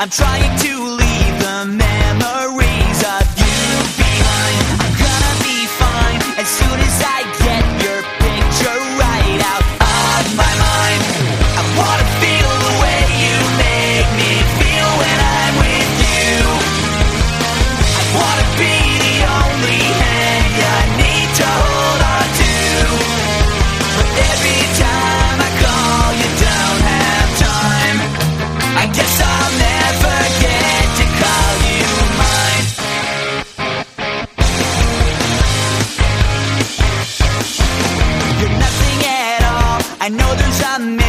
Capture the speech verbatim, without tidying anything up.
I'm trying to leave the memories of you behind. I'm gonna be fine as soon as I get your picture right out of my mind. I wanna feel the way you make me feel when I'm with you. I wanna be the only hand you need to hold on to. But every time I call you don't have time. I guess I'll never get to call you mine. You're nothing at all. I know there's a